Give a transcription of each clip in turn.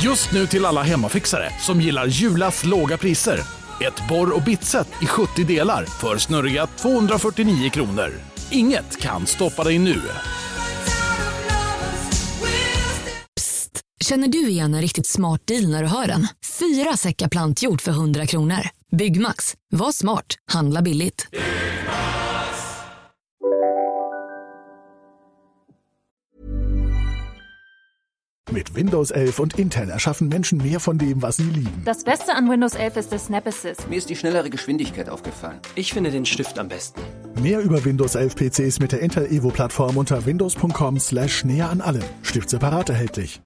Just nu till alla hemmafixare som gillar Julas låga priser. Ett borr- och bitset i 70 delar för snurriga 249 kronor. Inget kan stoppa dig nu. Psst, känner du igen en riktigt smart deal när du hör den? 4 säckar plantjord för 100 kronor. Byggmax, var smart, handla billigt. Mit Windows 11 und Intel erschaffen Menschen mehr von dem, was sie lieben. Das Beste an Windows 11 ist der Snap Assist. Mir ist die schnellere Geschwindigkeit aufgefallen. Ich finde den Stift am besten. Mehr über Windows 11 PCs mit der Intel Evo-Plattform unter windows.com/näher an allem. Stift separat erhältlich.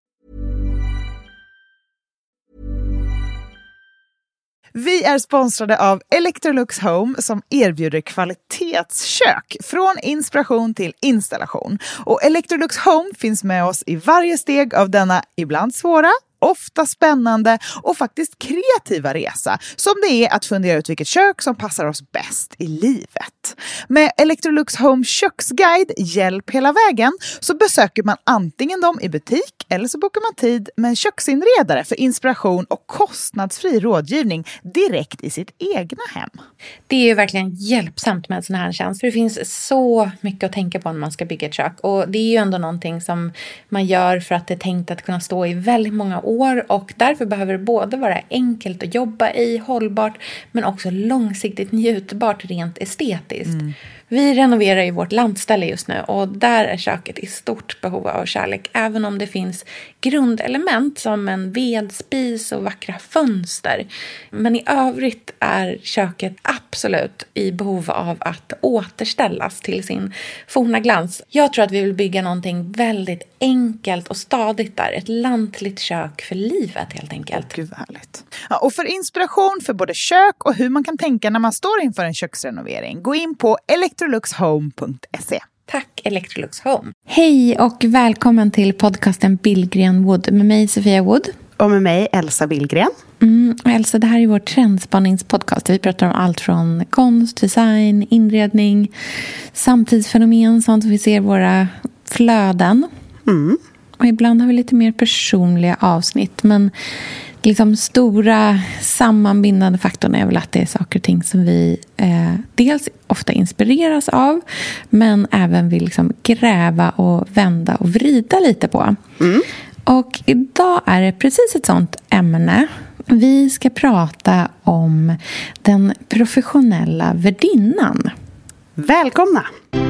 Vi är sponsrade av Electrolux Home som erbjuder kvalitetskök från inspiration till installation. Och Electrolux Home finns med oss i varje steg av denna ibland svåra, ofta spännande och faktiskt kreativa resa som det är att fundera ut vilket kök som passar oss bäst i livet. Med Electrolux Home köksguide hjälp hela vägen så besöker man antingen dem i butik eller så bokar man tid med en köksinredare för inspiration och kostnadsfri rådgivning direkt i sitt egna hem. Det är ju verkligen hjälpsamt med såna här tjänster. Det finns så mycket att tänka på när man ska bygga ett kök. Och det är ju ändå någonting som man gör för att det är tänkt att kunna stå i väldigt många år. Och därför behöver det både vara enkelt att jobba i, hållbart, men också långsiktigt njutbart rent estetiskt. Vi renoverar ju vårt landställe just nu och där är köket i stort behov av kärlek. Även om det finns grundelement som en vedspis och vackra fönster. Men i övrigt är köket absolut i behov av att återställas till sin forna glans. Jag tror att vi vill bygga någonting väldigt enkelt och stadigt där. Ett lantligt kök för livet helt enkelt. Gud vad härligt. Ja, och för inspiration för både kök och hur man kan tänka när man står inför en köksrenovering, gå in på electroluxhome.se. Tack Electrolux Home. Hej och välkommen till podcasten Billgren Wood med mig Sofia Wood. Och med mig Elsa Billgren. Elsa, det här är vår trendspaningspodcast. Vi pratar om allt från konst, design, inredning, samtidsfenomen, sånt vi ser i våra flöden. Och ibland har vi lite mer personliga avsnitt, men liksom stora sammanbindande faktorn är väl att det är saker och ting som vi dels ofta inspireras av, men även vill liksom gräva och vända och vrida lite på. Och idag är det precis ett sånt ämne. Vi ska prata om den professionella värdinnan. Välkomna!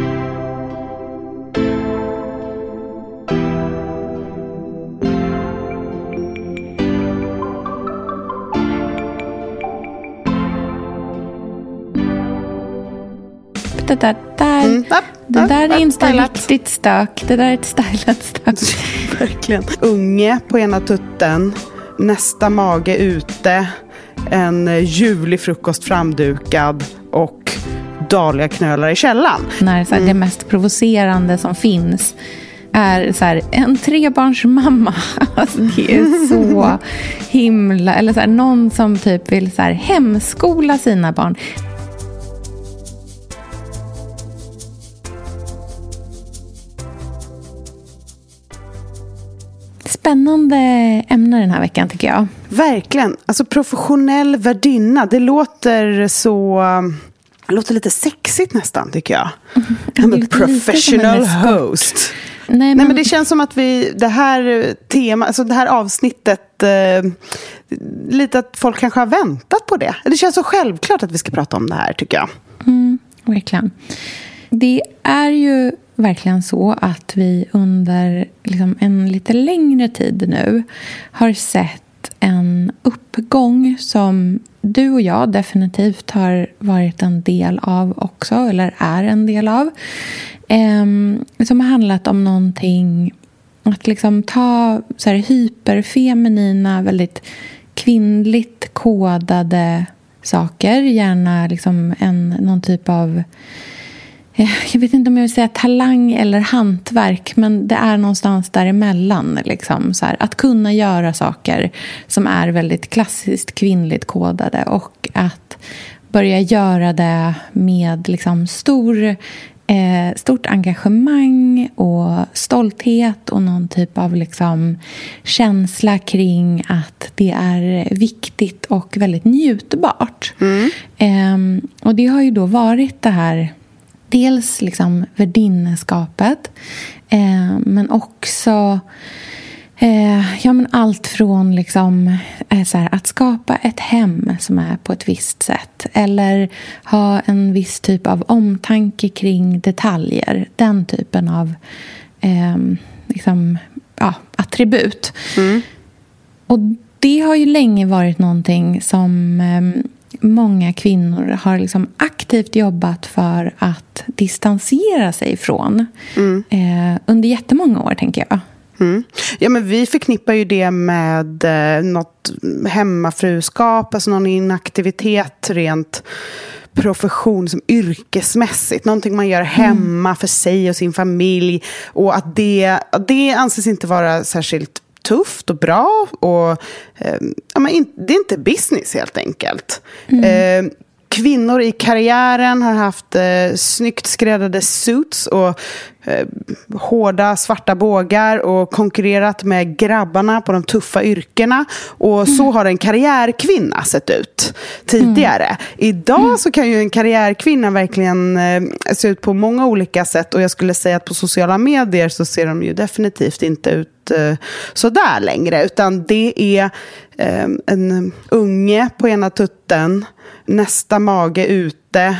Det där är inte riktigt stök. Det där är ett stylat stök. Verkligen. Unge på ena tutten, nästa mage ute, en julig frukost framdukad och daliga knölar i källan. När så här, det mest provocerande som finns är så här, en 3-barnsmamma. Alltså, det är så himla... Eller så här, någon som typ vill så här, hemskola sina barn. Spännande ämne den här veckan tycker jag. Verkligen. Alltså professionell värdinna, det låter lite sexigt nästan tycker jag. I'm a professional host. Nej, men det känns som att det här avsnittet lite att folk kanske har väntat på det. Det känns så självklart att vi ska prata om det här tycker jag. Verkligen. Det är ju verkligen så att vi under liksom en lite längre tid nu har sett en uppgång som du och jag definitivt har varit en del av också, eller är en del av, som har handlat om någonting att liksom ta så här hyperfeminina, väldigt kvinnligt kodade saker, gärna liksom någon typ av, jag vet inte om jag vill säga talang eller hantverk, men det är någonstans däremellan liksom, så här, att kunna göra saker som är väldigt klassiskt kvinnligt kodade och att börja göra det med liksom stor stort engagemang och stolthet och någon typ av liksom känsla kring att det är viktigt och väldigt njutbart. Och det har ju då varit det här, dels liksom värdinskapet, men också men allt från liksom, så här, att skapa ett hem som är på ett visst sätt, eller ha en viss typ av omtanke kring detaljer, den typen av liksom, attribut. Och det har ju länge varit någonting som många kvinnor har liksom aktivt jobbat för att distansera sig från under jättemånga år, tänker jag. Ja, men vi förknippar ju det med något hemmafruskap, alltså någon inaktivitet rent profession som yrkesmässigt, någonting man gör hemma för sig och sin familj, och att det anses inte vara särskilt tufft och bra, och det är inte business helt enkelt. Kvinnor i karriären har haft snyggt skräddade suits och hårda svarta bågar och konkurrerat med grabbarna på de tuffa yrkena, och så har en karriärkvinna sett ut tidigare. Idag så kan ju en karriärkvinna verkligen se ut på många olika sätt, och jag skulle säga att på sociala medier så ser de ju definitivt inte ut så där längre, utan det är en unge på ena tutten, nästa mage ute,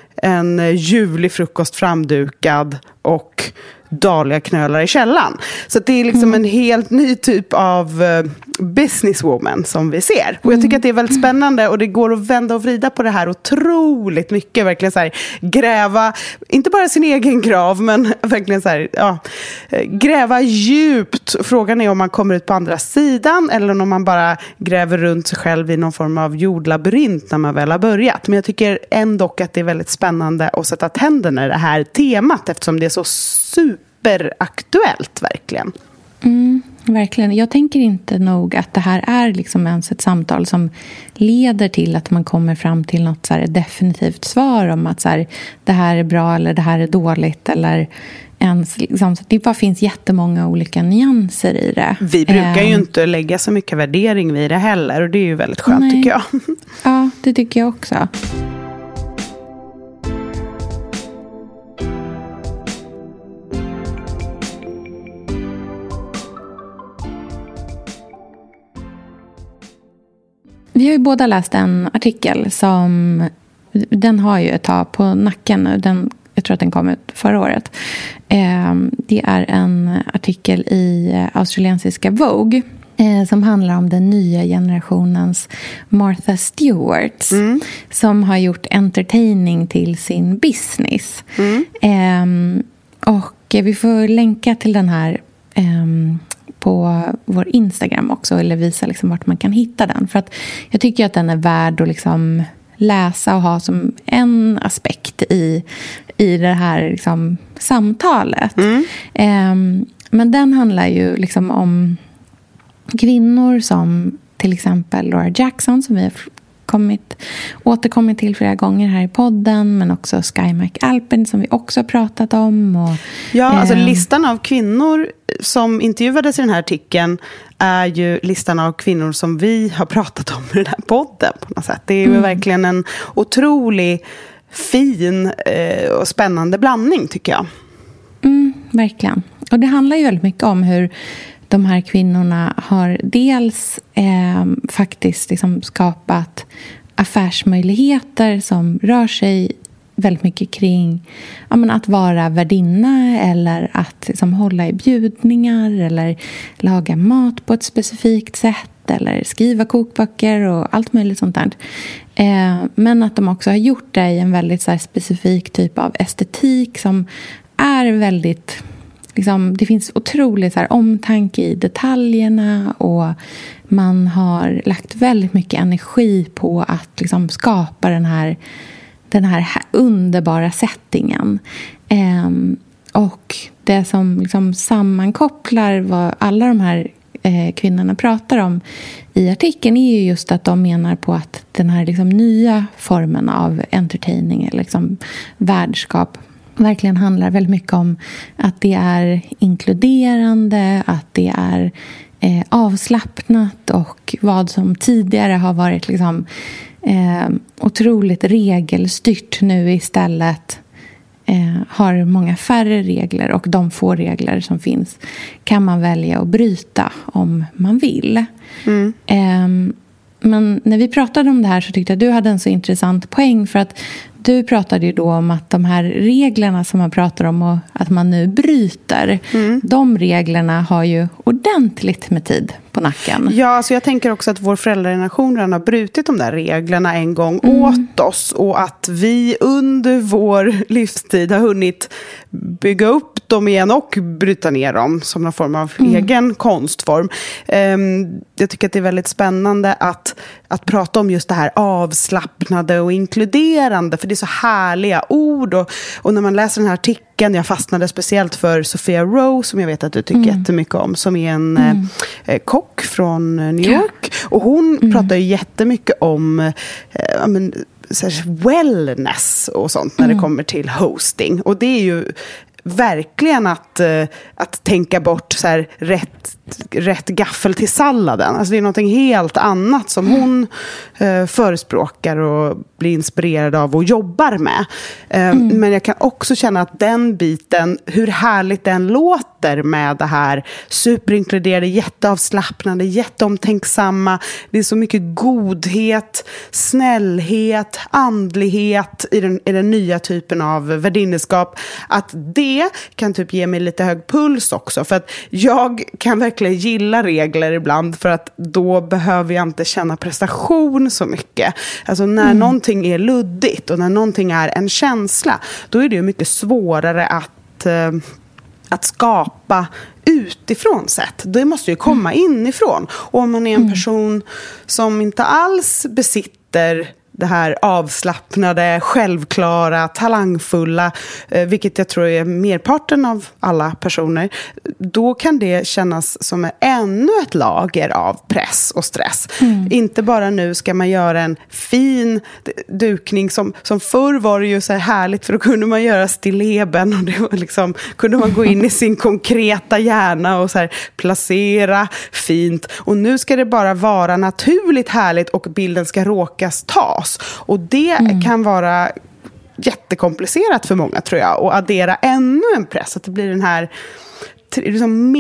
en ljuvlig frukost framdukad och dagliga knölar i källan. Så det är liksom en helt ny typ av businesswoman som vi ser. Och jag tycker att det är väldigt spännande, och det går att vända och vrida på det här otroligt mycket. Verkligen så här, gräva, inte bara sin egen grav, men verkligen så här, gräva djupt. Frågan är om man kommer ut på andra sidan, eller om man bara gräver runt sig själv i någon form av jordlabyrint när man väl har börjat. Men jag tycker ändå att det är väldigt spännande att sätta tänderna i det här temat, eftersom det är så superaktuellt, verkligen. Verkligen. Jag tänker inte nog att det här är liksom ens ett samtal som leder till att man kommer fram till något så här definitivt svar om att så här, det här är bra eller det här är dåligt, eller ens liksom, så det bara finns jättemånga olika nyanser i det. Vi brukar ju inte lägga så mycket värdering vid det heller, och det är ju väldigt skönt, tycker jag. Ja, det tycker jag också. Vi har ju båda läst en artikel som, den har ju ett tag på nacken nu, jag tror att den kom ut förra året. Det är en artikel i australiensiska Vogue som handlar om den nya generationens Martha Stewarts som har gjort entertaining till sin business. Och vi får länka till den här på vår Instagram också, eller visa liksom vart man kan hitta den. För att jag tycker att den är värd att liksom läsa och ha som en aspekt i det här liksom samtalet. Men den handlar ju liksom om kvinnor som till exempel Laura Jackson, som vi har återkommit till flera gånger här i podden, men också Sky McAlpin som vi också har pratat om. Och, alltså listan av kvinnor som intervjuades i den här artikeln är ju listan av kvinnor som vi har pratat om i den här podden på något sätt. Det är ju verkligen en otrolig fin och spännande blandning, tycker jag. Verkligen. Och det handlar ju väldigt mycket om hur de här kvinnorna har dels faktiskt liksom skapat affärsmöjligheter som rör sig väldigt mycket kring att vara värdinna, eller att liksom hålla i bjudningar, eller laga mat på ett specifikt sätt, eller skriva kokböcker och allt möjligt sånt där. Men att de också har gjort det i en väldigt så här specifik typ av estetik som är väldigt... Liksom, det finns otroligt så här omtanke i detaljerna, och man har lagt väldigt mycket energi på att liksom skapa den här underbara settingen. Och det som liksom sammankopplar vad alla de här kvinnorna pratar om i artikeln är ju just att de menar på att den här liksom nya formen av entertaining, eller liksom värdskap, verkligen handlar väldigt mycket om att det är inkluderande, att det är avslappnat, och vad som tidigare har varit liksom, otroligt regelstyrt nu istället har många färre regler, och de få regler som finns kan man välja att bryta om man vill. Men när vi pratade om det här så tyckte jag att du hade en så intressant poäng, för att du pratade ju då om att de här reglerna som man pratar om och att man nu bryter, de reglerna har ju ordentligt med tid på nacken. Ja, så jag tänker också att vår föräldrageneration redan har brutit de där reglerna en gång åt oss, och att vi under vår livstid har hunnit bygga upp dem igen och bryta ner dem som någon form av egen konstform. Jag tycker att det är väldigt spännande att prata om just det här avslappnade och inkluderande, för det är så härliga ord, och när man läser den här artikeln, jag fastnade speciellt för Sophia Rowe, som jag vet att du tycker jättemycket om, som är en kock från New York, och hon pratar ju jättemycket om wellness och sånt när det kommer till hosting, och det är ju verkligen att tänka bort så här rätt gaffel till salladen. Alltså det är någonting helt annat som hon förespråkar och blir inspirerad av och jobbar med. Men jag kan också känna att den biten, hur härligt den låter med det här superinkluderade, jätteavslappnande, jätteomtänksamma. Det är så mycket godhet, snällhet, andlighet i den nya typen av värdineskap, att det kan typ ge mig lite hög puls också, för att jag kan verkligen gilla regler ibland, för att då behöver jag inte känna prestation så mycket. Alltså när någonting är luddigt och när någonting är en känsla, då är det ju mycket svårare att skapa utifrån sett. Det måste ju komma inifrån. Och om man är en person som inte alls besitter det här avslappnade, självklara, talangfulla, vilket jag tror är merparten av alla personer, då kan det kännas som ännu ett lager av press och stress. Inte bara nu ska man göra en fin dukning, som förr var det ju så här härligt, för då kunde man göra stilleben, och det var liksom, kunde man gå in i sin konkreta hjärna och så här placera fint, och nu ska det bara vara naturligt härligt, och bilden ska råkas tas. Och det kan vara jättekomplicerat för många, tror jag, och addera ännu en press, att det blir den här liksom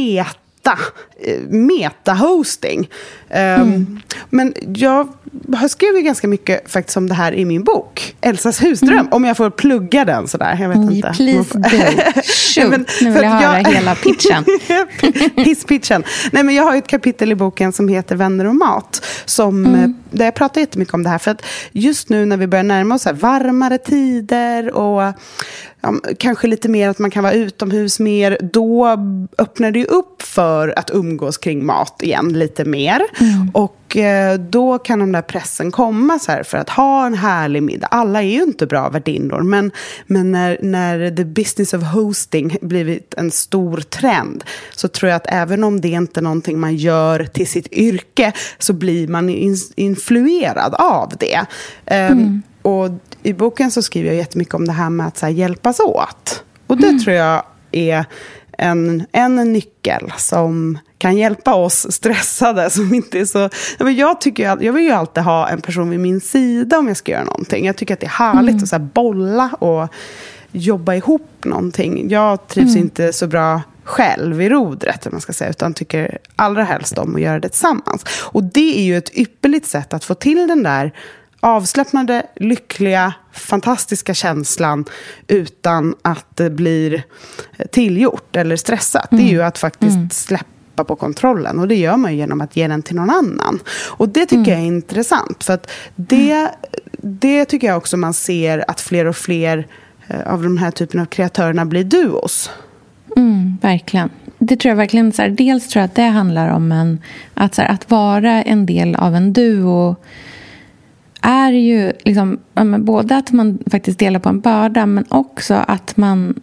meta-hosting. Men jag har skrivit ganska mycket faktiskt om det här i min bok Elsas husdröm, om jag får plugga den sådär, jag vet inte. Please do. Men, nu vill jag höra hela pitchen. Hisspitchen. Nej, men jag har ett kapitel i boken som heter Vänner och mat, där jag pratar jättemycket om det här, för att just nu när vi börjar närma oss här varmare tider och kanske lite mer att man kan vara utomhus mer, då öppnar det upp för att umgås kring mat igen lite mer. Och då kan de där pressen komma så här för att ha en härlig middag. Alla är ju inte bra värdinnor, men när the business of hosting blivit en stor trend, så tror jag att även om det inte är någonting man gör till sitt yrke, så blir man influerad av det. Och i boken så skriver jag jättemycket om det här med att så här, hjälpas åt. Och det tror jag är en nyckel som kan hjälpa oss stressade, som inte är så... Jag vill ju alltid ha en person vid min sida om jag ska göra någonting. Jag tycker att det är härligt att så här, bolla och jobba ihop någonting. Jag trivs inte så bra själv i rodret, man ska säga, utan tycker allra helst om att göra det tillsammans. Och det är ju ett ypperligt sätt att få till den där avslappnade, lyckliga, fantastiska känslan utan att det blir tillgjort eller stressat. Det är ju att faktiskt släppa på kontrollen, och det gör man ju genom att ge den till någon annan. Och det tycker jag är intressant, för att det tycker jag också man ser att fler och fler av de här typen av kreatörerna blir duos. Verkligen. Det tror jag verkligen, så här, dels tror jag att det handlar om att vara en del av en duo är ju liksom, både att man faktiskt delar på en börda, men också att man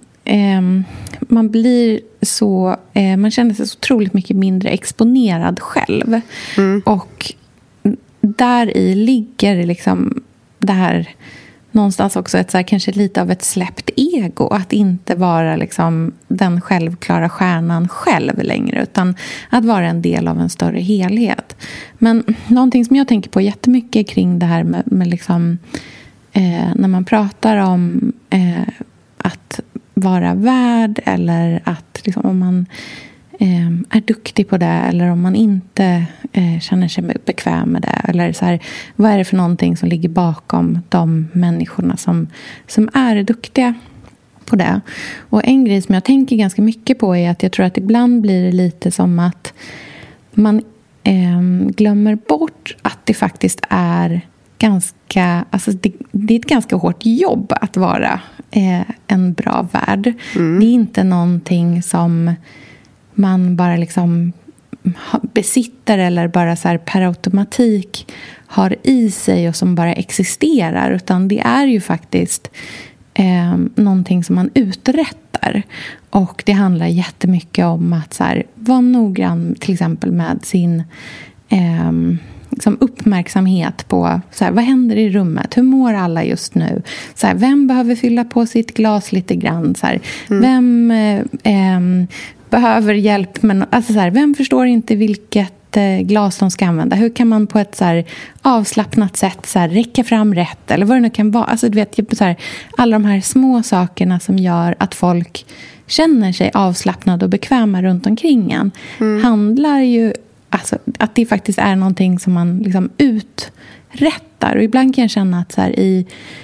blir så, man känner sig så otroligt mycket mindre exponerad själv. Och där i ligger liksom det här någonstans också ett så här, kanske lite av ett släppt ego. Att inte vara liksom den självklara stjärnan själv längre. Utan att vara en del av en större helhet. Men någonting som jag tänker på jättemycket kring det här med liksom, när man pratar om att vara värd. Eller att liksom, om man är duktig på det. Eller om man inte känner sig bekväm med det. Eller så här, vad är det för någonting som ligger bakom de människorna som är duktiga på det. Och en grej som jag tänker ganska mycket på är att jag tror att ibland blir det lite som att man glömmer bort att det faktiskt är ganska, alltså det är ett ganska hårt jobb att vara en bra värd. Det är inte någonting som man bara liksom besitter eller bara så här per automatik har i sig och som bara existerar, utan det är ju faktiskt någonting som man uträttar. Och det handlar jättemycket om att så här, vara noggrann till exempel med sin liksom uppmärksamhet på så här, vad händer i rummet, hur mår alla just nu, så här, vem behöver fylla på sitt glas lite grann, så här, vem behöver hjälp med, alltså så här, vem förstår inte vilket glas de ska använda, hur kan man på ett så här avslappnat sätt så här räcka fram rätt eller vad det nu kan vara, alltså du vet så här, alla de här små sakerna som gör att folk känner sig avslappnade och bekväma runt omkring en handlar ju alltså att det faktiskt är någonting som man liksom uträttar. Och ibland kan jag känna att så här, i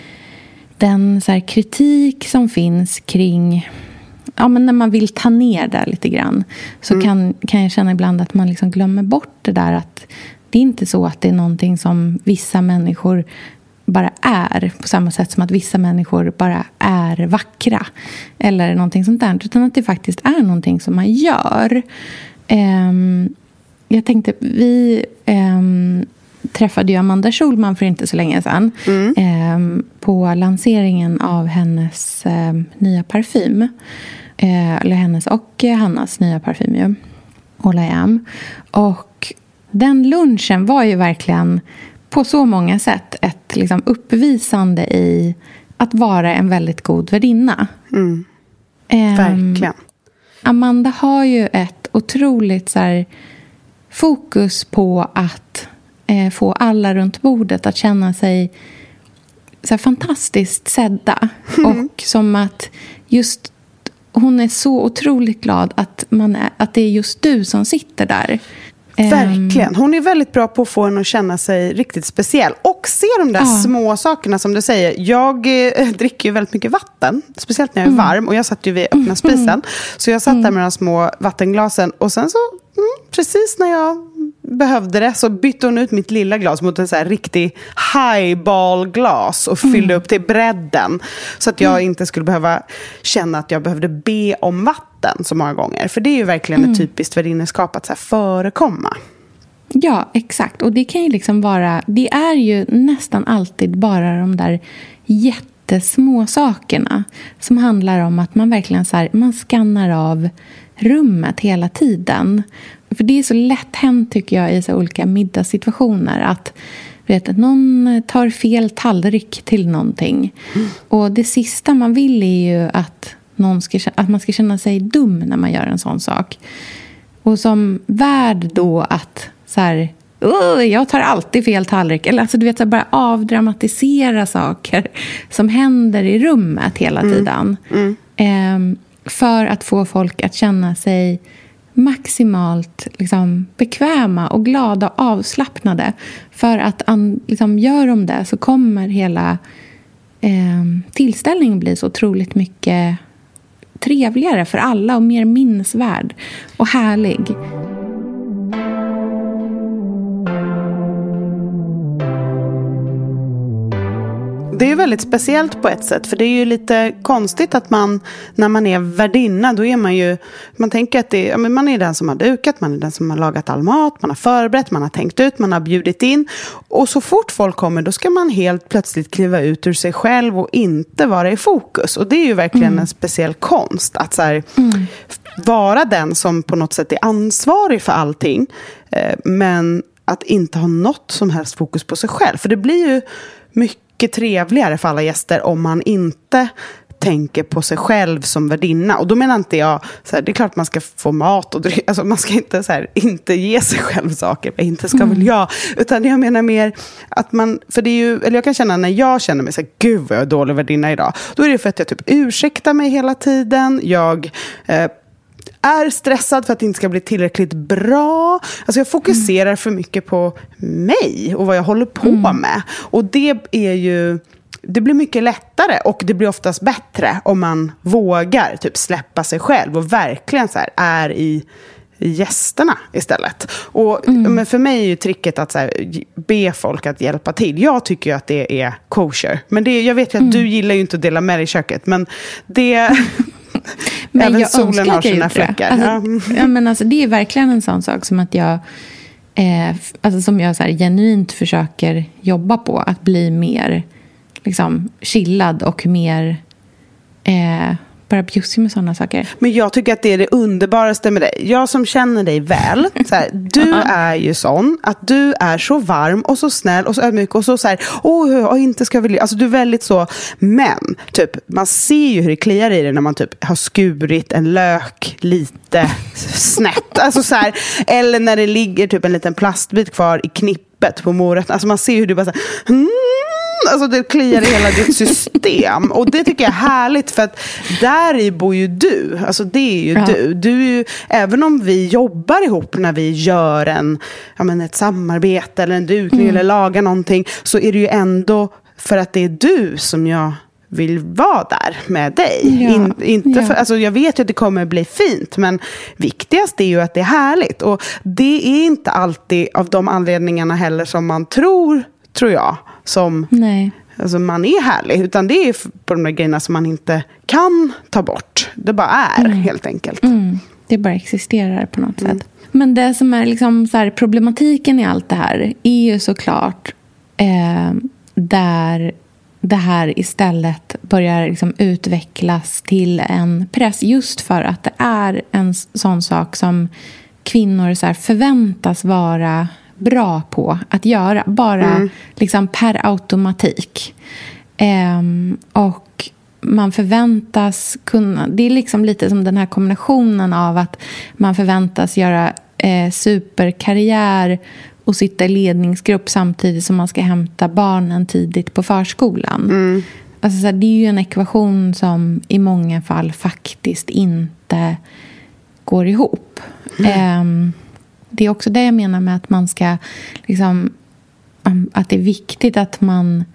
den så här kritik som finns kring, ja, men när man vill ta ner det lite grann, så kan jag känna ibland att man liksom glömmer bort det där, att det är inte så att det är någonting som vissa människor bara är, på samma sätt som att vissa människor bara är vackra eller någonting sånt där, utan att det faktiskt är någonting som man gör. Jag tänkte, vi träffade ju Amanda Schulman för inte så länge sedan på lanseringen av hennes nya parfym. Eller hennes och Hannas nya parfym ju. All I Am. Och den lunchen var ju verkligen på så många sätt ett liksom uppvisande i att vara en väldigt god värdinna. Verkligen. Amanda har ju ett otroligt så här, fokus på att få alla runt bordet att känna sig så här fantastiskt sedda. Och som att just hon är så otroligt glad att det är just du som sitter där. Verkligen. Hon är väldigt bra på att få henne att känna sig riktigt speciell. Och se de där små sakerna som du säger. Jag dricker ju väldigt mycket vatten. Speciellt när jag är varm. Och jag satt ju vid öppna spisen. Så jag satt där med de små vattenglasen. Och sen så, precis när jag behövde det, så bytte hon ut mitt lilla glas mot en så här riktig highball-glas. Och fyllde upp till bredden. Så att jag inte skulle behöva känna att jag behövde be om vatten så många gånger. För det är ju verkligen ett typiskt värdineskap att så här förekomma. Ja, exakt. Och det kan ju liksom vara, det är ju nästan alltid bara de där jättesmå sakerna som handlar om att man verkligen så här, man skannar av rummet hela tiden. För det är så lätt hänt, tycker jag, i så olika middagssituationer att någon tar fel tallrik till någonting. Och det sista man vill är ju att man ska känna sig dum när man gör en sån sak. Och som värd då att så här, jag tar alltid fel tallrik. Eller alltså, du vet, så bara avdramatisera saker som händer i rummet hela tiden. För att få folk att känna sig maximalt liksom bekväma och glada och avslappnade. För att liksom, gör de det så kommer hela tillställningen bli så otroligt mycket trevligare för alla och mer minnesvärd och härlig. Det är ju väldigt speciellt på ett sätt, för det är ju lite konstigt att man, när man är värdinna, då är man ju, man tänker att man är den som har dukat, man är den som har lagat all mat, man har förberett, man har tänkt ut, man har bjudit in, och så fort folk kommer, då ska man helt plötsligt kliva ut ur sig själv och inte vara i fokus. Och det är ju verkligen en speciell konst att så här, vara den som på något sätt är ansvarig för allting, men att inte ha något som helst fokus på sig själv. För det blir ju mycket mycket trevligare för alla gäster om man inte tänker på sig själv som värdinna. Och då menar inte jag så här, det är klart man ska få mat och alltså man ska inte så här, inte ge sig själv saker, inte ska väl jag, utan jag menar mer att man, för det är ju, eller jag kan känna när jag känner mig så här, gud vad jag är dålig värdinna idag, då är det för att jag typ ursäktar mig hela tiden, jag är stressad för att det inte ska bli tillräckligt bra. Alltså jag fokuserar för mycket på mig och vad jag håller på med. Och det är ju, det blir mycket lättare och det blir oftast bättre om man vågar typ släppa sig själv och verkligen så här är i gästerna istället. Och men för mig är ju tricket att så här, be folk att hjälpa till. Jag tycker ju att det är kosher. Men det, jag vet ju att du gillar ju inte att dela med dig i köket, men det men även jag solen har sina fläckar. Alltså, ja, men alltså, det är verkligen en sån sak som att jag alltså, som jag så här, genuint försöker jobba på, att bli mer liksom chillad och mer bara bjussig med sådana saker. Men jag tycker att det är det underbaraste med dig. Jag som känner dig väl, så här, du är ju sån att du är så varm och så snäll och så ödmjuk och så här, inte ska vi, alltså du är väldigt så, men typ man ser ju hur det kliar i det när man typ har skurit en lök lite snett, alltså så här, eller när det ligger typ en liten plastbit kvar i knippet på morötten, alltså man ser hur du bara så här, alltså det kliar i hela ditt system. Och det tycker jag är härligt, för att där i bor ju du. Alltså det är ju du. Du är ju, även om vi jobbar ihop när vi gör ett samarbete eller en dukning eller lagar någonting, så är det ju ändå för att det är du som jag vill vara där med dig. Inte för, alltså jag vet ju att det kommer bli fint, men viktigast är ju att det är härligt. Och det är inte alltid av de anledningarna heller som man tror jag, som alltså man är härlig, utan det är på de där grejerna som man inte kan ta bort. Det bara är helt enkelt. Det bara existerar på något sätt. Men det som är liksom så här, problematiken i allt det här är ju såklart där det här istället börjar liksom utvecklas till en press, just för att det är en sån sak som kvinnor så här förväntas vara bra på att göra, bara liksom per automatik. Och man förväntas kunna, det är liksom lite som den här kombinationen av att man förväntas göra superkarriär och sitta i ledningsgrupp samtidigt som man ska hämta barnen tidigt på förskolan. Alltså så här, det är ju en ekvation som i många fall faktiskt inte går ihop. Det är också det jag menar med att man ska liksom, att det är viktigt att man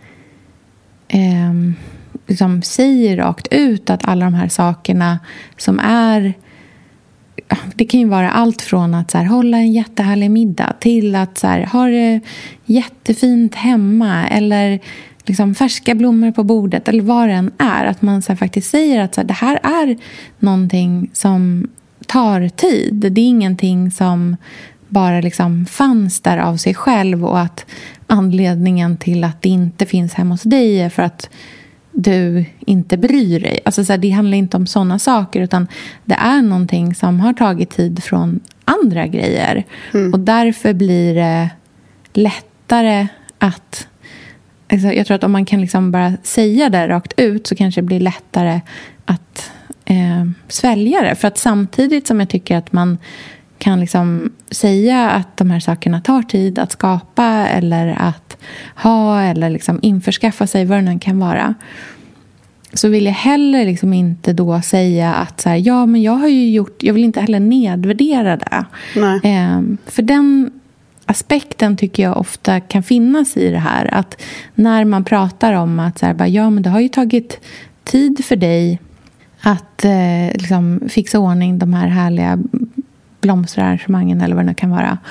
liksom säger rakt ut att alla de här sakerna som är, det kan ju vara allt från att så här, hålla en jättehärlig middag till att så här, ha det jättefint hemma, eller liksom färska blommor på bordet, eller vad det än är, att man så här, faktiskt säger att så här, det här är någonting som tar tid. Det är ingenting som bara liksom fanns där av sig själv, och att anledningen till att det inte finns hemma hos dig är för att du inte bryr dig. Alltså så här, det handlar inte om sådana saker, utan det är någonting som har tagit tid från andra grejer. Och därför blir det lättare att, alltså jag tror att om man kan liksom bara säga det rakt ut, så kanske det blir lättare att svälja det. För att samtidigt som jag tycker att man kan liksom säga att de här sakerna tar tid att skapa eller att ha, eller liksom införskaffa sig, vad det nu kan vara, så vill jag heller liksom inte då säga att så här, ja men jag har ju gjort, jag vill inte heller nedvärdera det. För den aspekten tycker jag ofta kan finnas i det här, att när man pratar om att så här, bara, ja men det har ju tagit tid för dig att liksom fixa ordning de här härliga blomsterarrangemangen eller vad det kan vara.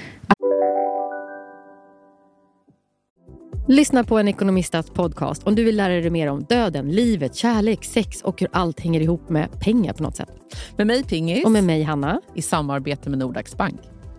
Lyssna på en ekonomistas podcast om du vill lära dig mer om döden, livet, kärlek, sex och hur allt hänger ihop med pengar på något sätt. Med mig Pingis. Och med mig Hanna. I samarbete med Nordax Bank.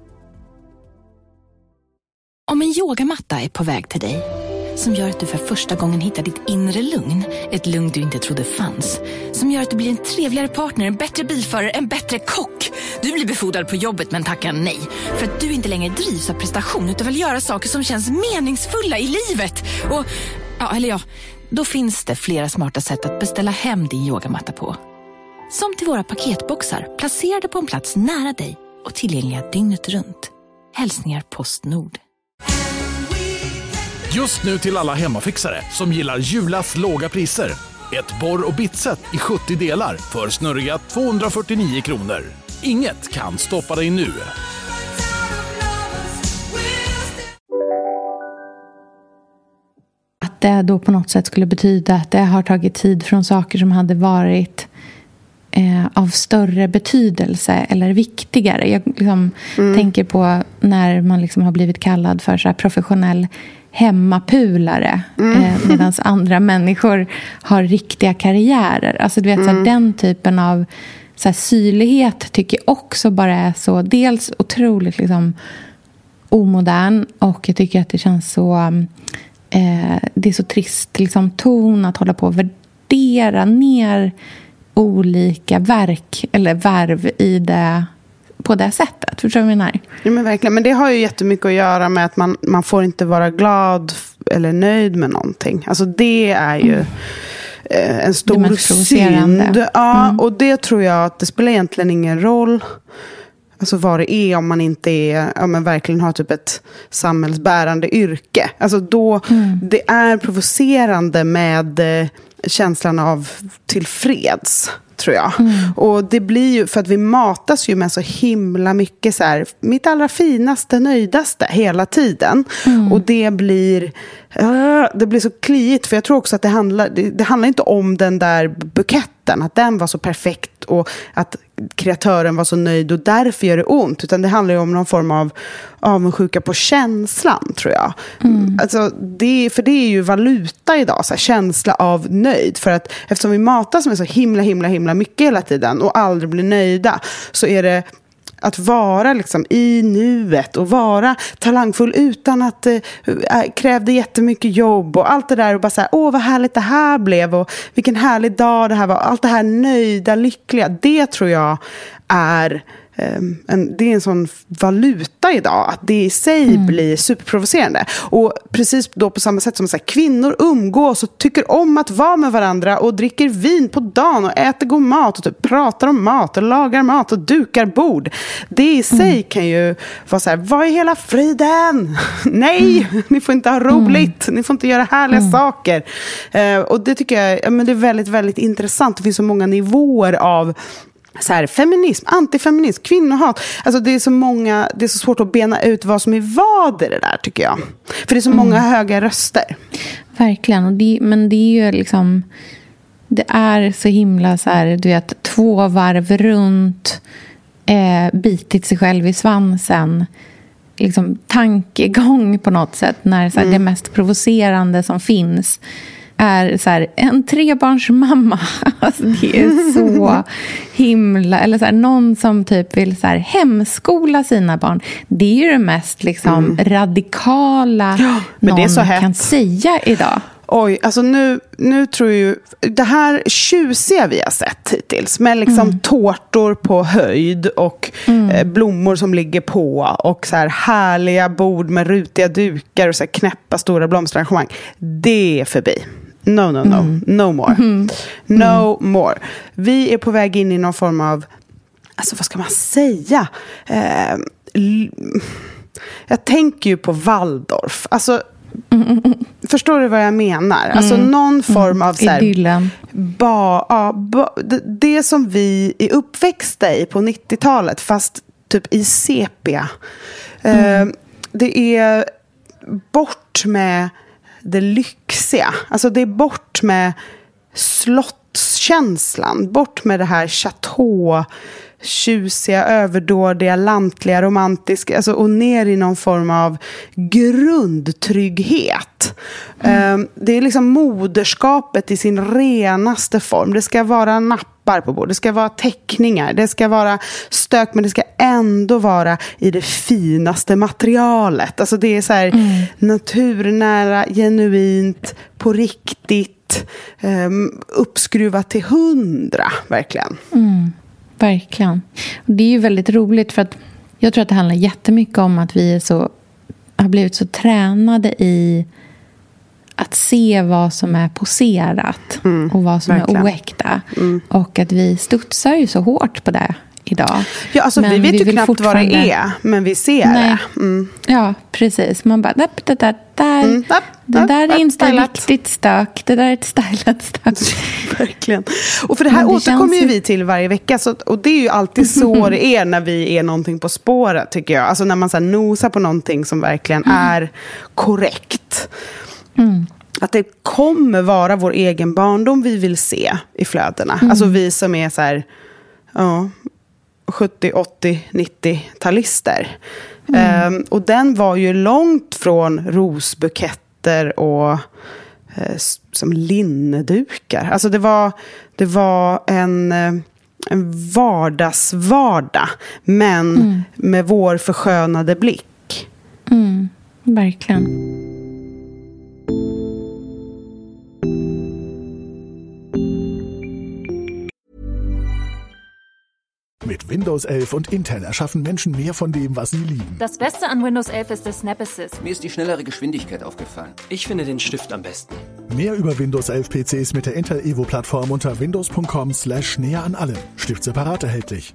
Om en yogamatta är på väg till dig, som gör att du för första gången hittar ditt inre lugn, ett lugn du inte trodde fanns, som gör att du blir en trevligare partner, en bättre bilförare, en bättre kock. Du blir befordrad på jobbet men tackar nej, för att du inte längre drivs av prestation utan vill göra saker som känns meningsfulla i livet. Och Ja, eller ja, då finns det flera smarta sätt att beställa hem din yogamatta på. Som till våra paketboxar placerade på en plats nära dig och tillgängliga dygnet runt. Hälsningar Postnord. Just nu till alla hemmafixare som gillar Julas låga priser. Ett borr- och bitset i 70 delar för snurriga 249 kronor. Inget kan stoppa dig nu. Att det då på något sätt skulle betyda att det har tagit tid från saker som hade varit av större betydelse eller viktigare. Jag liksom tänker på när man liksom har blivit kallad för så här professionell hemmapulare medan andra människor har riktiga karriärer. Alltså du vet så här, den typen av så här, syrlighet tycker jag också bara är så dels otroligt liksom omodern, och jag tycker att det känns så det är så trist liksom ton att hålla på och värdera ner olika verk eller värv i det på det sättet. Förstår du vad jag menar? Ja, men verkligen. Men det har ju jättemycket att göra med att man får inte vara glad eller nöjd med någonting. Alltså det är ju en stor synd. Ja, och det tror jag att det spelar egentligen ingen roll alltså vad det är om man inte är, ja, men verkligen har typ ett samhällsbärande yrke. Alltså då det är provocerande med känslan av tillfreds, tror jag. Och det blir ju för att vi matas ju med så himla mycket så här, mitt allra finaste, nöjdaste hela tiden. Och det blir så kliigt, för jag tror också att det handlar inte om den där buketten, att den var så perfekt och att kreatören var så nöjd och därför gör det ont, utan det handlar ju om någon form av avundsjuka på känslan, tror jag. Alltså för det är ju valuta idag, så här, känsla av nöjd, för att eftersom vi matas med så himla mycket hela tiden och aldrig blir nöjda, så är det att vara liksom i nuet och vara talangfull utan att krävde jättemycket jobb och allt det där, och bara så här, vad härligt det här blev och vilken härlig dag det här var, allt det här nöjda, lyckliga, det tror jag är det är en sån valuta idag, att det i sig blir superprovocerande. Och precis då på samma sätt som så här, kvinnor umgås och tycker om att vara med varandra och dricker vin på dagen och äter god mat och typ pratar om mat och lagar mat och dukar bord. Det i sig kan ju vara så här, vad är hela friden? Nej, ni får inte ha roligt, ni får inte göra härliga saker. Och det tycker jag, men det är väldigt, väldigt intressant. Det finns så många nivåer av så här, feminism, antifeminism, kvinnohat. Alltså det är så svårt att bena ut vad som är vad i det där, tycker jag. För det är så många höga röster. Verkligen, och men det är ju liksom, det är så himla så här, du vet, 2 varv runt, bitit sig själv i svansen, liksom tankegång på något sätt, när så här, det mest provocerande som finns är så här, en 3-barnsmamma. Alltså det är så himla, eller så här, någon som typ vill så här hemskola sina barn. Det är ju det mest liksom radikala någon kan säga idag. Oj, alltså nu tror ju det här tjusiga vi har sett hittills med liksom tårtor på höjd och blommor som ligger på och så här härliga bord med rutiga dukar och så här knäppa stora blomsterarrangemang. Det är förbi. No more. No more. Vi är på väg in i någon form av, alltså vad ska man säga? Jag tänker ju på Waldorf. Alltså förstår du vad jag menar? Alltså någon form av så här, det som vi är uppväxta i på 90-talet, fast typ i sepia. Det är bort med det lyxiga. Alltså det är bort med slottskänslan, bort med det här chateau, tjusiga, överdådiga, lantliga, romantiska, alltså, och ner i någon form av grundtrygghet. Det är liksom moderskapet i sin renaste form. Det ska vara nappar på bord, det ska vara teckningar, det ska vara stök, men det ska ändå vara i det finaste materialet. Alltså det är så här naturnära, genuint, på riktigt, uppskruvat till 100, verkligen. Verkligen. Och det är ju väldigt roligt, för att jag tror att det handlar jättemycket om att vi har blivit så tränade i att se vad som är poserat och vad som är oäkta. Och att vi studsar ju så hårt på det idag. Ja, alltså vi vet ju knappt vad det är, men vi ser det. Ja, precis. Man bara, det där är inte riktigt stök. Det där är ett stylat stök. Verkligen. Och för det här återkommer ju vi till varje vecka. Och det är ju alltid så det är när vi är någonting på spåret, tycker jag. Alltså när man så här nosar på någonting som verkligen är korrekt. Att det kommer vara vår egen barndom vi vill se i flödena. Alltså vi som är så här... 70, 80, 90-talister. Och den var ju långt från rosbuketter och som linnedukar. Alltså det var en vardagsvardag, men med vår förskönade blick. Verkligen. Mit Windows 11 und Intel erschaffen Menschen mehr von dem, was sie lieben. Das Beste an Windows 11 ist der Snap Assist. Mir ist die schnellere Geschwindigkeit aufgefallen. Ich finde den Stift am besten. Mehr über Windows 11 PCs mit der Intel Evo-Plattform unter windows.com/näher an allem. Stift separat erhältlich.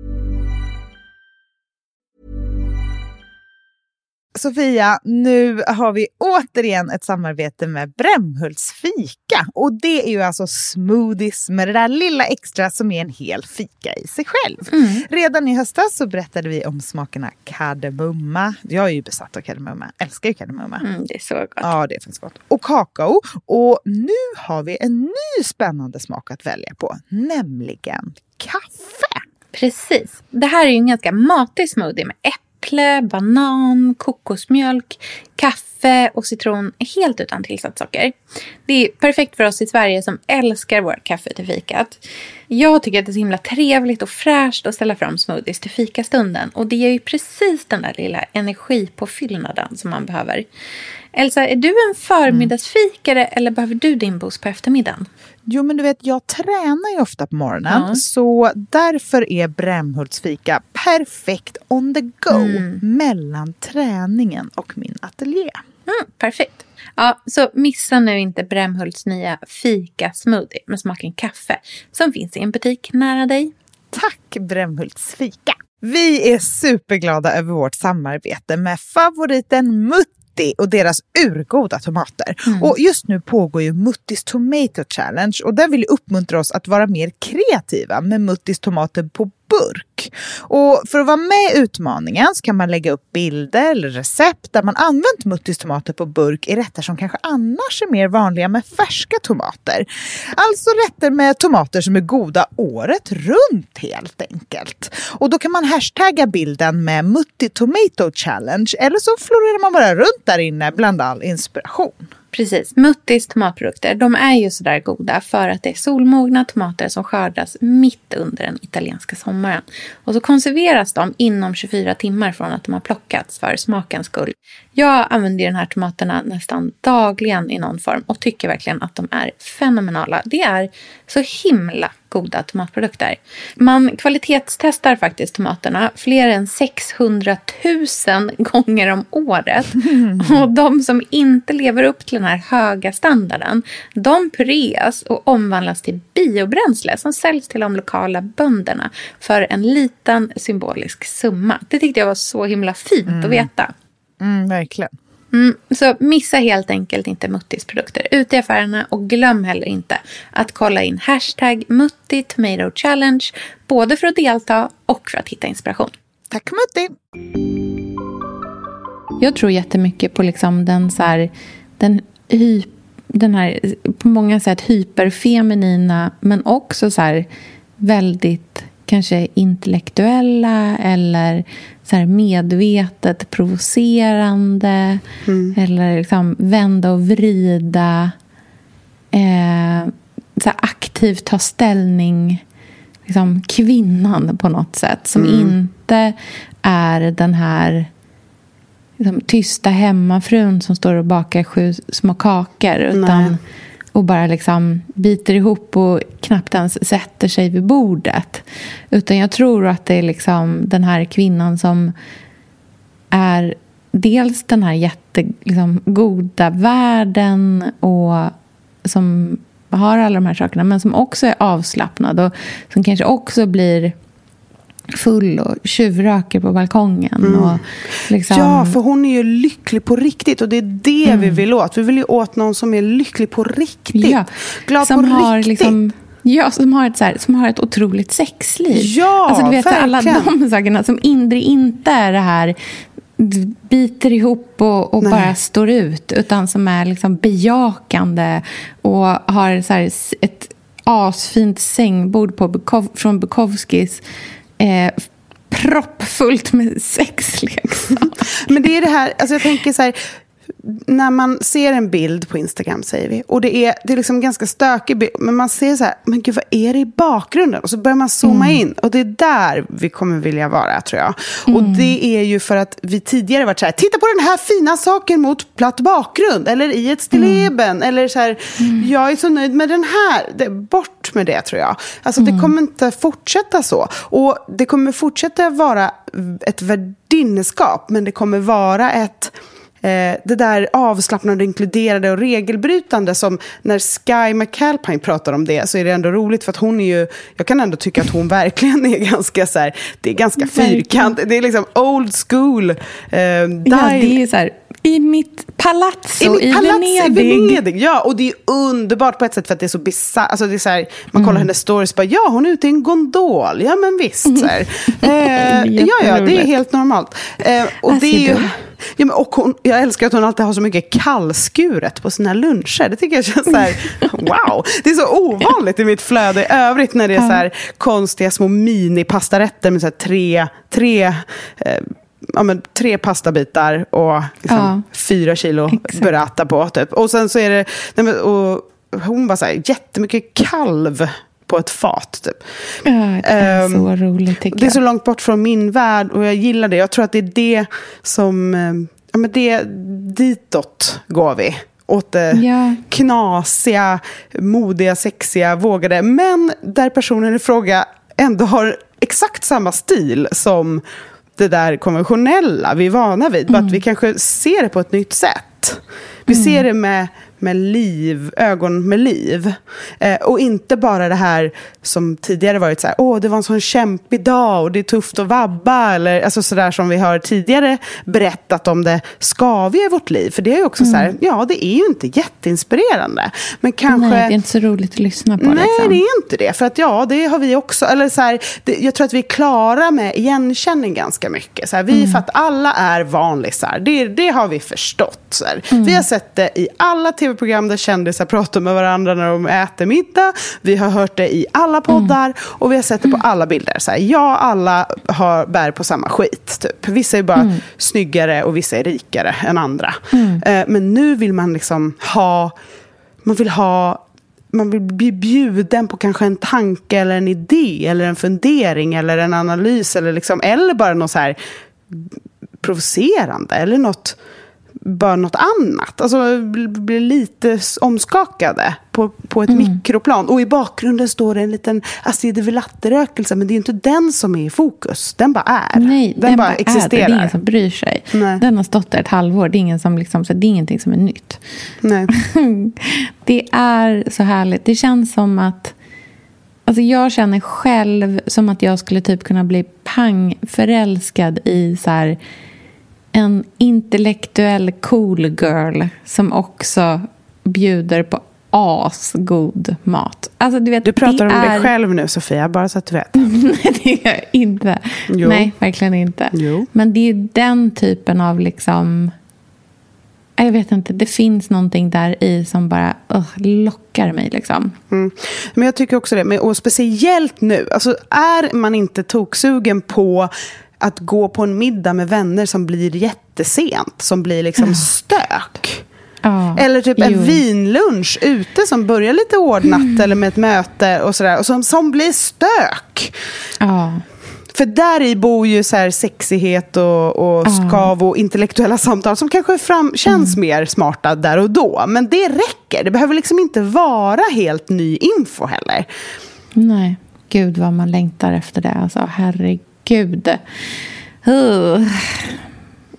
Sofia, nu har vi återigen ett samarbete med Brämhults fika. Och det är ju alltså smoothies med det där lilla extra som är en hel fika i sig själv. Redan i höstas så berättade vi om smakerna kardemumma. Jag är ju besatt av kardemumma. Älskar ju kardemumma. Det är så gott. Ja, det finns gott. Och kakao. Och nu har vi en ny spännande smak att välja på. Nämligen kaffe. Precis. Det här är ju en ganska matig smoothie med äpple, banan, kokosmjölk, kaffe och citron helt utan tillsatssocker. Det är perfekt för oss i Sverige som älskar vårt kaffe till fikat. Jag tycker att det är så himla trevligt och fräscht att ställa fram smoothies till fikastunden. Och det ger ju precis den där lilla energipåfyllnaden som man behöver. Elsa, är du en förmiddagsfikare eller behöver du din boost på eftermiddagen? Jo, men du vet, jag tränar ju ofta på morgonen. Så därför är Brämhults fika perfekt on the go mellan träningen och min ateljé. Perfekt. Ja, så missa nu inte Brämhults nya fika-smoothie med smaken kaffe som finns i en butik nära dig. Tack Brämhults fika! Vi är superglada över vårt samarbete med favoriten Mutti och deras urgoda tomater. Och just nu pågår ju Muttis Tomato Challenge och där vill jag uppmuntra oss att vara mer kreativa med Muttis tomater på burk. Och för att vara med i utmaningen så kan man lägga upp bilder eller recept där man använt Muttis tomater på burk i rätter som kanske annars är mer vanliga med färska tomater. Alltså rätter med tomater som är goda året runt helt enkelt. Och då kan man hashtagga bilden med Mutti Tomato Challenge eller så florerar man bara runt där inne bland all inspiration. Precis, Muttis tomatprodukter, de är ju sådär goda för att det är solmogna tomater som skördas mitt under den italienska sommaren. Och så konserveras de inom 24 timmar från att de har plockats för smakens skull. Jag använder de här tomaterna nästan dagligen i någon form och tycker verkligen att de är fenomenala. Det är så himla goda tomatprodukter. Man kvalitetstestar faktiskt tomaterna fler än 600 000 gånger om året. Och de som inte lever upp till den här höga standarden, de pureas och omvandlas till biobränsle som säljs till de lokala bönderna för en liten symbolisk summa. Det tyckte jag var så himla fint att veta. Verkligen. Så missa helt enkelt inte Muttis produkter ute i affärerna och glöm heller inte att kolla in hashtag Mutti Tomato Challenge både för att delta och för att hitta inspiration. Tack Mutti! Jag tror jättemycket på liksom den här på många sätt hyperfeminina men också så här väldigt kanske intellektuella eller så här medvetet provocerande eller liksom vända och vrida så här aktivt ta ställning liksom kvinnan på något sätt som inte är den här liksom, tysta hemmafrun som står och bakar 7 små kakor utan och bara liksom biter ihop och knappt ens sätter sig vid bordet. Utan jag tror att det är liksom den här kvinnan som är dels den här goda världen och som har alla de här sakerna, men som också är avslappnad och som kanske också blir full och tjuvröker på balkongen. Och liksom... Ja, för hon är ju lycklig på riktigt och det är det vi vill åt. Vi vill ju åt någon som är lycklig på riktigt. Ja, glad som på har riktigt. Liksom, ja, som har ett otroligt sexliv. Ja, alltså, du vet, verkligen. alla de sakerna som inte är det här biter ihop och bara står ut, utan som är liksom bejakande och har så här ett asfint sängbord från Bukowskis, proppfullt med sexleksaker. Men det är det här, alltså jag tänker så här, när man ser en bild på Instagram, säger vi, och det är liksom ganska stökig bild, men man ser så här, men gud, vad är det i bakgrunden? Och så börjar man zooma in, och det är där vi kommer vilja vara, tror jag. Och det är ju för att vi tidigare varit så här, titta på den här fina saken mot platt bakgrund, eller i ett stilleben, eller så här, jag är så nöjd med den här, bort med det, tror jag. Alltså det kommer inte fortsätta så. Och det kommer fortsätta vara ett värdinskap, men det kommer vara ett det där avslappnande, inkluderade och regelbrytande, som när Sky McAlpine pratar om det, så är det ändå roligt, för att hon är ju, jag kan ändå tycka att hon verkligen är ganska så här, det är ganska fyrkant, det är liksom old school. Ja, det är så här, i mitt palazzo i Venedig. Ja, och det är underbart på ett sätt, för att det är så bisarrt. Alltså det är så här, man kollar hennes stories, bara, ja, hon är ute i en gondol. Ja, men visst. Så här. Ja, det är helt normalt. Och det är ju... Ja, men, och jag älskar att hon alltid har så mycket kallskuret på sina luncher. Det tycker jag känns så här, wow. Det är så ovanligt i mitt flöde i övrigt, när det är så här konstiga små mini-pastarätter med så här tre pastabitar och liksom 4 kilo burrata på typ. Och sen så är det, och hon bara så här, jättemycket kalv på ett fat typ. Ja, det är så roligt, tycker jag. Det är så långt bort från min värld, och jag gillar det. Jag tror att det är det som ditåt går vi. Åt det knasiga, modiga, sexiga, vågade, men där personen i fråga ändå har exakt samma stil som det där konventionella vi är vana vid. Bara att vi kanske ser det på ett nytt sätt. Vi ser det med liv, ögon med liv. Och inte bara det här som tidigare varit så här, det var en sån kämpig dag och det är tufft att vabba, eller alltså sådär som vi har tidigare berättat om det skaviga i vårt liv. För det är ju också så här, ja, det är ju inte jätteinspirerande. Men kanske... Nej, det är inte så roligt att lyssna på. Nej, liksom. det är inte det. För att det har vi också, eller så här, jag tror att vi är klara med igenkänning ganska mycket. Så här, för att alla är vanlisar. Det har vi förstått. Så här. Vi har sett det i alla tv-program där kändisar pratar med varandra när de äter middag. Vi har hört det i alla poddar, och vi har sett det på alla bilder. Så här, alla bär på samma skit. Typ. Vissa är bara snyggare och vissa är rikare än andra. Men nu vill man liksom man vill bli bjuden på kanske en tanke eller en idé eller en fundering eller en analys, eller bara något så här provocerande eller något annat. Alltså blir lite omskakade på ett mikroplan. Och i bakgrunden står det en liten Astrid Villatte-rökelse, men det är inte den som är i fokus. Den bara är. Nej, den bara existerar. Det är ingen som bryr sig. Nej. Den har stått där ett halvår. Det är ingen som liksom, så det är ingenting som är nytt. Nej. Det är så härligt. Det känns som att, alltså jag känner själv som att jag skulle typ kunna bli förälskad i så här en intellektuell cool girl som också bjuder på asgod mat. Alltså, du pratar om dig själv nu, Sofia, bara så att du vet. Det gör jag inte. Jo. Nej, verkligen inte. Jo. Men det är den typen av liksom, jag vet inte, det finns någonting där i som bara lockar mig liksom. Men jag tycker också det, och speciellt nu, alltså är man inte toksugen på att gå på en middag med vänner som blir jättesent, som blir liksom stök. Eller typ en vinlunch ute som börjar lite ordnat eller med ett möte och sådär, och som blir stök. För där i bor ju så här sexighet och skav och intellektuella samtal som kanske känns mer smarta där och då. Men det räcker. Det behöver liksom inte vara helt ny info heller. Nej, gud vad man längtar efter det. Alltså, herregud.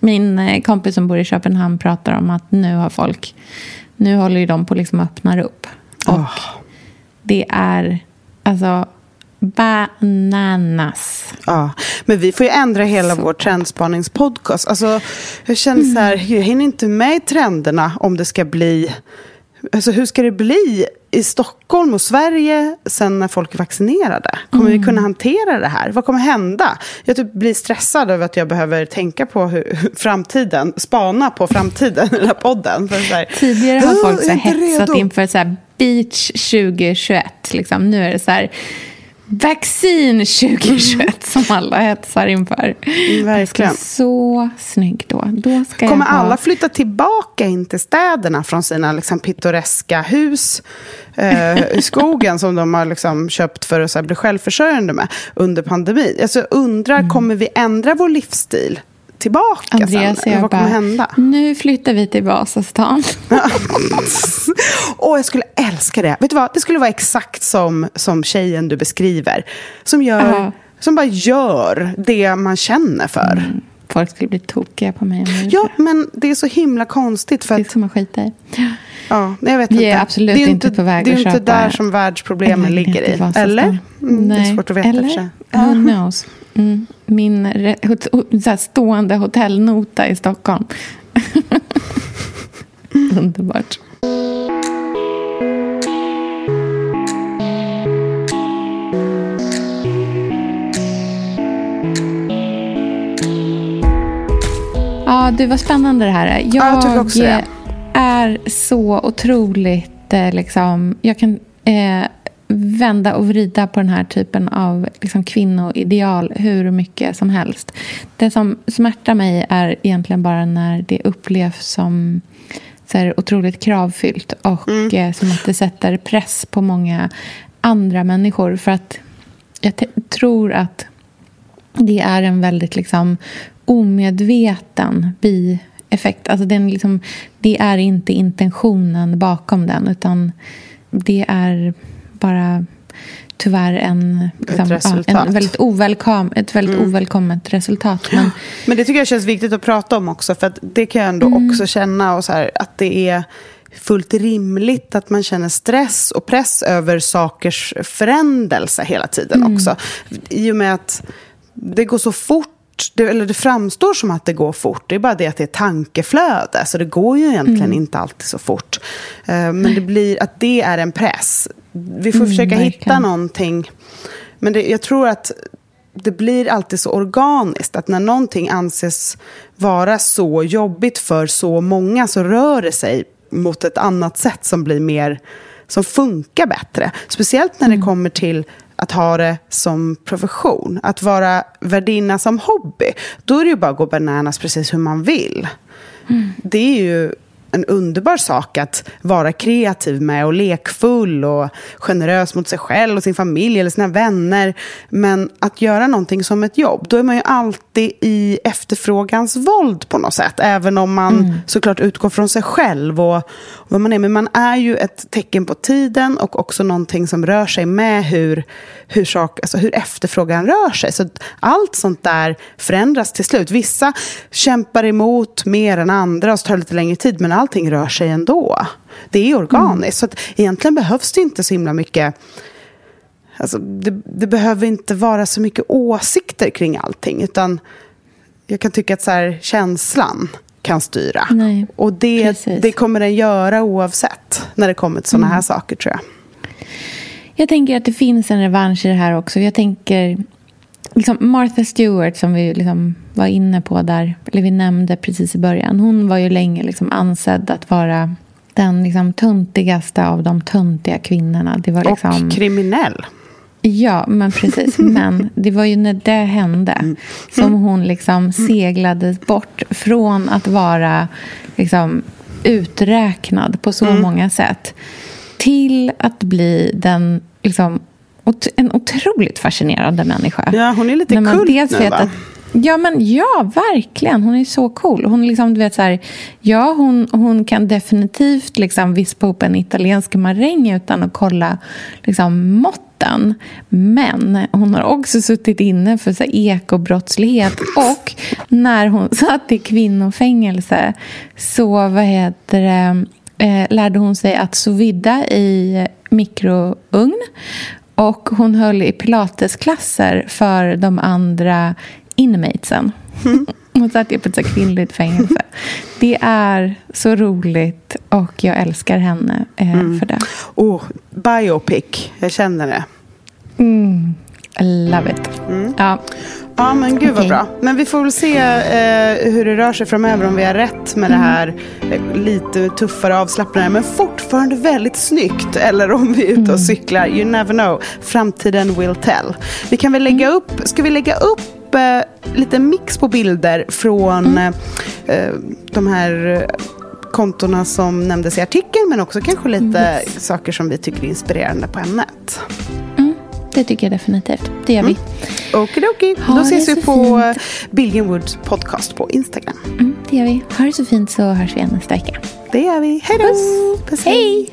Min kompis som bor i Köpenhamn pratar om att nu håller ju de på liksom att öppna upp. Och det är alltså bananas. Ja, men vi får ju ändra hela vår trendspaningspodcast. Alltså, jag känner så här, jag hinner inte med i trenderna om det ska bli... Alltså, hur ska det bli i Stockholm och Sverige sen när folk är vaccinerade? Kommer vi kunna hantera det här? Vad kommer hända? Jag typ blir stressad över att jag behöver tänka på framtiden, spana på framtiden i den här podden. För så här, tidigare har folk så här hetsat inför så här Beach 2021. Liksom. Nu är det så här vaccin 2021 som alla hetsar inför. Verkligen. Så snygg då. Ska kommer alla flytta tillbaka in till städerna från sina liksom pittoreska hus i skogen som de har liksom köpt för att så här bli självförsörjande med under pandemin. Alltså undrar, kommer vi ändra vår livsstil tillbaka Andreas, sen? Vad kommer hända? Nu flyttar vi till Vasastan. Jag skulle älska det. Vet du vad? Det skulle vara exakt som tjejen du beskriver. Som bara gör det man känner för. Folk skulle bli tokiga på mig. Ja, men det är så himla konstigt. För det är som att skita i. Ja, jag vet vi inte. är absolut inte på väg att köpa. Det är inte där som världsproblemen ligger i. Eller? Det är svårt att veta för sig. Who knows? Min stående hotellnota i Stockholm. Underbart. Ja, det var spännande det här. Jag tycker också det. Är så otroligt liksom, jag kan vända och vrida på den här typen av liksom, kvinnoideal hur mycket som helst. Det som smärtar mig är egentligen bara när det upplevs som så här, otroligt kravfyllt och som att det sätter press på många andra människor, för att jag tror att det är en väldigt liksom omedveten bieffekt. Alltså det är inte intentionen bakom den, utan det är bara tyvärr ett väldigt ovälkommet resultat. Men det tycker jag känns viktigt att prata om också, för att det kan jag ändå också känna och så här, att det är fullt rimligt att man känner stress och press över sakers förändelse hela tiden också. I och med att det går så fort, det framstår som att det går fort. Det är bara det att det är tankeflöde. Så det går ju egentligen inte alltid så fort. Men det blir att det är en press. Vi får försöka hitta någonting. Men jag tror att det blir alltid så organiskt. Att när någonting anses vara så jobbigt för så många, så rör det sig mot ett annat sätt som blir mer, som funkar bättre. Speciellt när det kommer till att ha det som profession. Att vara värdinna som hobby. Då är det ju bara att gå bananas precis hur man vill. Det är ju en underbar sak att vara kreativ med och lekfull och generös mot sig själv och sin familj eller sina vänner. Men att göra någonting som ett jobb, då är man ju alltid i efterfrågans våld på något sätt. Även om man såklart utgår från sig själv och vad man är. Men man är ju ett tecken på tiden och också någonting som rör sig med hur efterfrågan rör sig. Så allt sånt där förändras till slut. Vissa kämpar emot mer än andra och så tar det lite längre tid, men allting rör sig ändå. Det är organiskt. Så att egentligen behövs det inte så himla mycket. Alltså, det behöver inte vara så mycket åsikter kring allting, utan jag kan tycka att så här, känslan kan styra. Nej, och det kommer den göra oavsett när det kommer till sådana här saker, tror jag. Jag tänker att det finns en revansch i det här också. Jag tänker liksom Martha Stewart, som vi liksom var inne på där, eller vi nämnde precis i början. Hon var ju länge liksom ansedd att vara den liksom töntigaste av de töntiga kvinnorna. Det var liksom... Och kriminell. Ja, men precis. Men det var ju när det hände som hon liksom seglade bort från att vara liksom uträknad på så många sätt till att bli den liksom en otroligt fascinerande människa. Ja, hon är lite kult nu, va? Ja, verkligen. Hon är så cool. Hon liksom, du vet så här, ja, hon kan definitivt liksom vispa upp en italiensk maräng utan att kolla liksom mått rätten. Men hon har också suttit inne för så ekobrottslighet. Och när hon satt i kvinnofängelse så lärde hon sig att sovidda i mikrougn. Och hon höll i pilatesklasser för de andra inmatesen. Hon satt ju på ett så kvinnligt fängelse. Det är så roligt och jag älskar henne för det. Biopic, jag känner det. I love it. Ja, men gud vad bra. Men vi får väl se hur det rör sig framöver, om vi har rätt med det här lite tuffare avslappnare men fortfarande väldigt snyggt, eller om vi är ute och cyklar. You never know. Framtiden will tell. Vi kan väl lägga upp, ska vi lägga upp lite mix på bilder från de här kontorna som nämndes i artikeln, men också kanske lite saker som vi tycker är inspirerande på ämnet. Det tycker jag definitivt. Det gör vi. Okidoki. Då ses vi på Billgren Woods podcast på Instagram. Det gör vi. Ha det så fint, så hörs vi igen nästa vecka. Det gör vi. Hej då! Puss. Hej!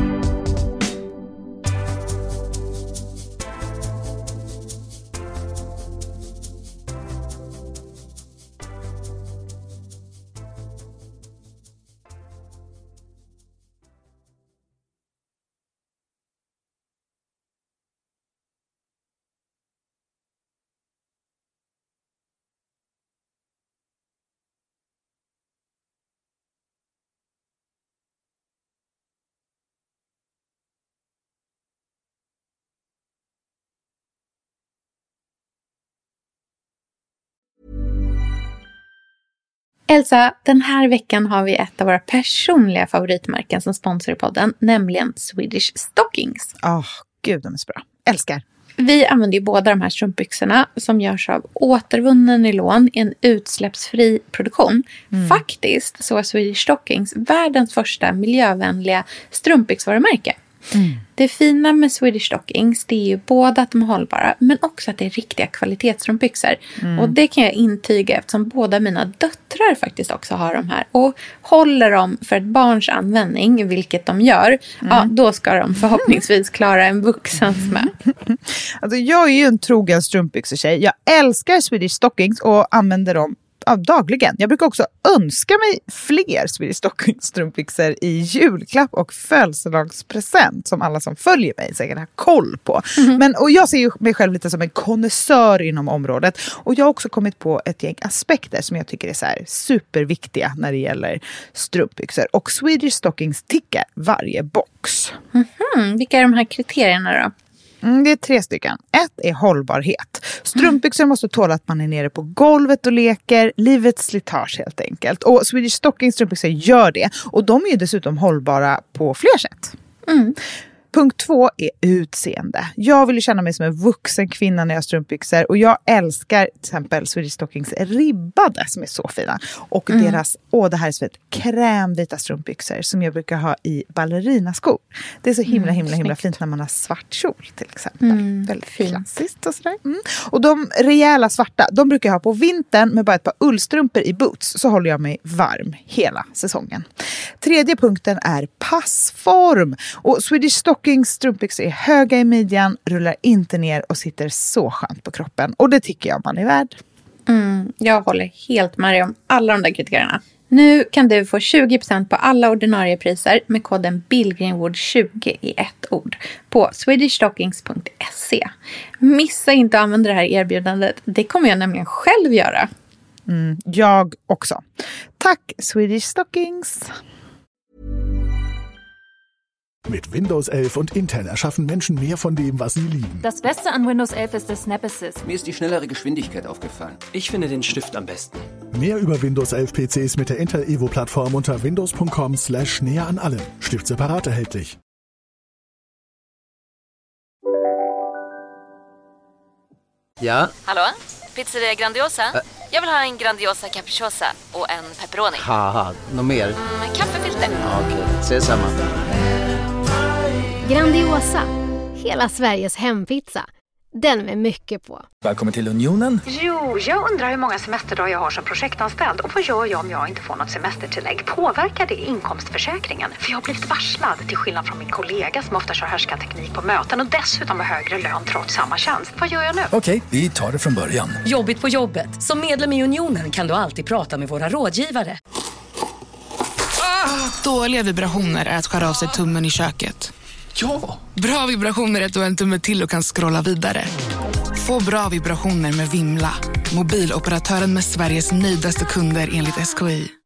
Elsa, den här veckan har vi ett av våra personliga favoritmärken som sponsor i podden, nämligen Swedish Stockings. Gud, de är så bra. Älskar. Vi använder ju båda de här strumpbyxorna som görs av återvunnen nylon i en utsläppsfri produktion. Faktiskt så är Swedish Stockings världens första miljövänliga strumpbyxvarumärke. Det fina med Swedish Stockings, det är ju både att de är hållbara men också att det är riktiga kvalitetsstrumpbyxor. Och det kan jag intyga eftersom båda mina döttrar faktiskt också har de här. Och håller de för ett barns användning, vilket de gör, ja, då ska de förhoppningsvis klara en vuxens med. Alltså, jag är ju en trogen strumpbyxor-tjej. Jag älskar Swedish Stockings och använder dem dagligen. Jag brukar också önska mig fler Swedish Stockings strumpbyxor i julklapp och födelsedagspresent som alla som följer mig säkert har koll på. Och jag ser ju mig själv lite som en konnässör inom området, och jag har också kommit på ett gäng aspekter som jag tycker är så här superviktiga när det gäller strumpbyxor, och Swedish Stockings tickar varje box. Vilka är de här kriterierna då? Det är 3 stycken. 1 är hållbarhet. Strumpbyxor måste tåla att man är nere på golvet och leker. Livets slitage helt enkelt. Och Swedish Stockings strumpbyxor gör det. Och de är ju dessutom hållbara på fler sätt. Punkt 2 är utseende. Jag vill ju känna mig som en vuxen kvinna när jag har strumpbyxor. Och jag älskar till exempel Swedish Stockings ribbade som är så fina. Och deras, det här är så krämvita strumpbyxor som jag brukar ha i ballerinaskor. Det är så himla fint när man har svart kjol till exempel. Väldigt klassiskt och sådär. Och de rejäla svarta, de brukar jag ha på vintern med bara ett par ullstrumpor i boots. Så håller jag mig varm hela säsongen. 3:e punkten är passform. Och Swedish Stockings strumpbyxor är höga i midjan, rullar inte ner och sitter så skönt på kroppen. Och det tycker jag man är värd. Jag håller helt med dig om alla de där kriterierna. Nu kan du få 20% på alla ordinarie priser med koden BillgrenWood20 i ett ord på swedishstockings.se. Missa inte att använda det här erbjudandet. Det kommer jag nämligen själv göra. Jag också. Tack Swedish Stockings! Mit Windows 11 und Intel erschaffen Menschen mehr von dem, was sie lieben. Das Beste an Windows 11 ist der Snap Assist. Mir ist die schnellere Geschwindigkeit aufgefallen. Ich finde den Stift am besten. Mehr über Windows 11 PCs mit der Intel Evo-Plattform unter windows.com/näher an allem. Stift separat erhältlich. Ja? Hallå? Pizzeria Grandiosa? Jag vill ha en Grandiosa capriciosa och en pepperoni. Haha, något mer? Kaffefilter. Ja, okej, ses samma. Grandiosa, hela Sveriges hempizza. Den är mycket på. Välkommen till Unionen. Jo, jag undrar hur många semesterdagar jag har som projektanställd. Och vad gör jag om jag inte får något semestertillägg? Påverkar det inkomstförsäkringen? För jag har blivit varslad, till skillnad från min kollega som ofta kör härskarteknik på möten och dessutom har högre lön trots samma tjänst. Vad gör jag nu? Okej, vi tar det från början. Jobbigt på jobbet. Som medlem i Unionen kan du alltid prata med våra rådgivare. Dåliga vibrationer är att skära av sig tummen i köket. Ja! Bra vibrationer är att du har en tumme till och kan scrolla vidare. Få bra vibrationer med Vimla. Mobiloperatören med Sveriges nöjdaste kunder enligt SKI.